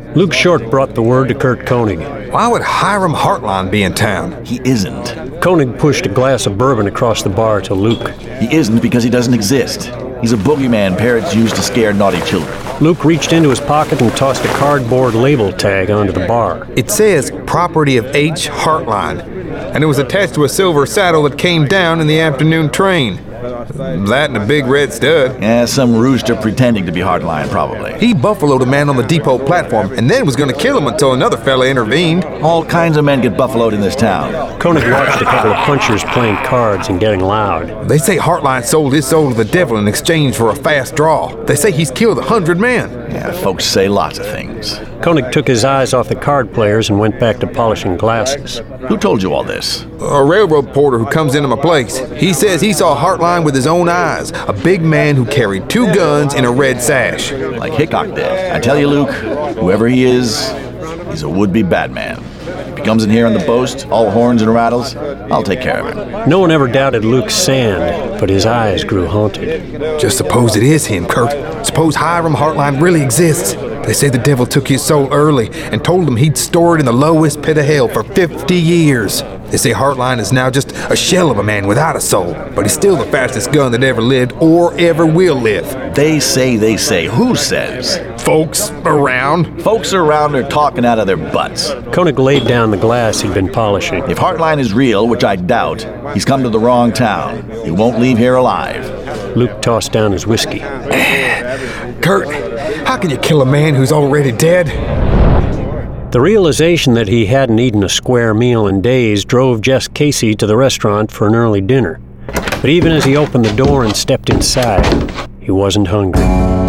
Luke Short brought the word to Kurt Koenig. Why would Hiram Hartline be in town? He isn't. Koenig pushed a glass of bourbon across the bar to Luke. He isn't because he doesn't exist. He's a boogeyman parrots use to scare naughty children. Luke reached into his pocket and tossed a cardboard label tag onto the bar. It says, property of H. Hartline, and it was attached to a silver saddle that came down in the afternoon train. That and a big red stud. Yeah, some rooster pretending to be Hartline, probably. He buffaloed a man on the depot platform and then was going to kill him until another fella intervened. All kinds of men get buffaloed in this town. Koenig watched a couple of punchers playing cards and getting loud. They say Hartline sold his soul to the devil in exchange for a fast draw. They say he's killed 100 men. Yeah, folks say lots of things. Koenig took his eyes off the card players and went back to polishing glasses. Who told you all this? A railroad porter who comes into my place. He says he saw Hartline with his own eyes, a big man who carried 2 guns in a red sash. Like Hickok did. I tell you, Luke, whoever he is, he's a would-be bad man. If he comes in here on the boast, all horns and rattles, I'll take care of him. No one ever doubted Luke's sand, but his eyes grew haunted. Just suppose it is him, Kurt. Suppose Hiram Hartline really exists. They say the devil took his soul early and told him he'd store it in the lowest pit of hell for 50 years. They say Hartline is now just a shell of a man without a soul, but he's still the fastest gun that ever lived or ever will live. They say. Who says? Folks around. Folks around are talking out of their butts. Koenig laid down the glass he'd been polishing. If Hartline is real, which I doubt, he's come to the wrong town. He won't leave here alive. Luke tossed down his whiskey. Kurt, how can you kill a man who's already dead? The realization that he hadn't eaten a square meal in days drove Jess Casey to the restaurant for an early dinner. But even as he opened the door and stepped inside, he wasn't hungry.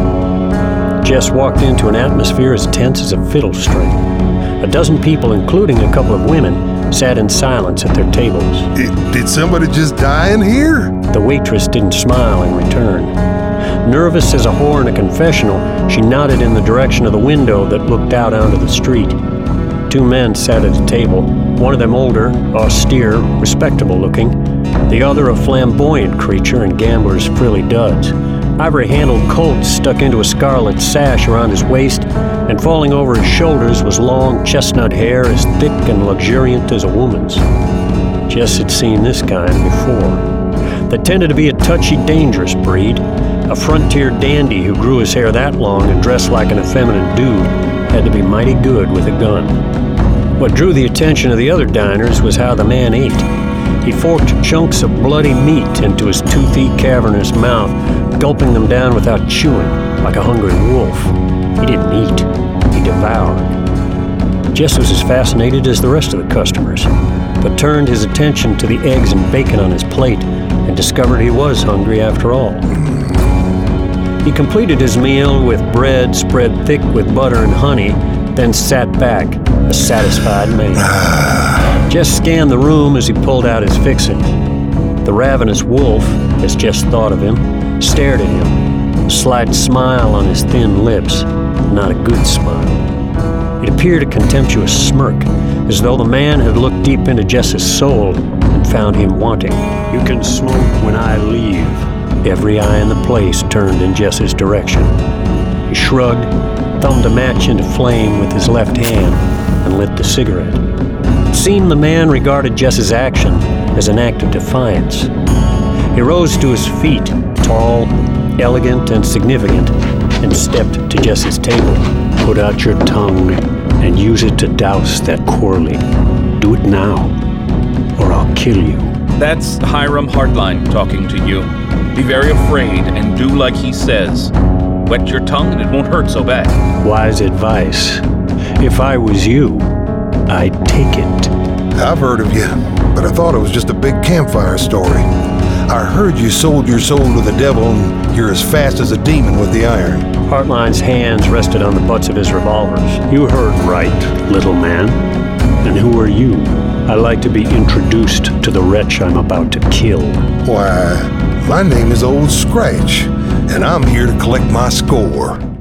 Jess walked into an atmosphere as tense as a fiddle string. A dozen people, including a couple of women, sat in silence at their tables. Did somebody just die in here? The waitress didn't smile in return. Nervous as a whore in a confessional, she nodded in the direction of the window that looked out onto the street. 2 men sat at a table, one of them older, austere, respectable-looking, the other a flamboyant creature in gambler's frilly duds. Ivory-handled coat stuck into a scarlet sash around his waist, and falling over his shoulders was long chestnut hair as thick and luxuriant as a woman's. Jess had seen this kind before. They tended to be a touchy, dangerous breed. A frontier dandy who grew his hair that long and dressed like an effeminate dude had to be mighty good with a gun. What drew the attention of the other diners was how the man ate. He forked chunks of bloody meat into his toothy, cavernous mouth, gulping them down without chewing, like a hungry wolf. He didn't eat, he devoured. Jess was as fascinated as the rest of the customers, but turned his attention to the eggs and bacon on his plate and discovered he was hungry after all. He completed his meal with bread spread thick with butter and honey, then sat back, a satisfied man. Jess scanned the room as he pulled out his fixings. The ravenous wolf, as Jess thought of him, stared at him, a slight smile on his thin lips, not a good smile. It appeared a contemptuous smirk, as though the man had looked deep into Jess's soul and found him wanting. "You can smoke when I leave." Every eye in the place turned in Jess's direction. He shrugged, thumbed a match into flame with his left hand, and lit the cigarette. It seemed the man regarded Jess's action as an act of defiance. He rose to his feet, tall, elegant, and significant, and stepped to Jess's table. "Put out your tongue and use it to douse that Corley. Do it now, or I'll kill you." That's Hiram Hartline talking to you. Be very afraid and do like he says. Wet your tongue and it won't hurt so bad. Wise advice. If I was you, I'd take it. I've heard of you, but I thought it was just a big campfire story. I heard you sold your soul to the devil and you're as fast as a demon with the iron. Hartline's hands rested on the butts of his revolvers. You heard right, little man. And who are you? I like to be introduced to the wretch I'm about to kill. Why, my name is Old Scratch, and I'm here to collect my score.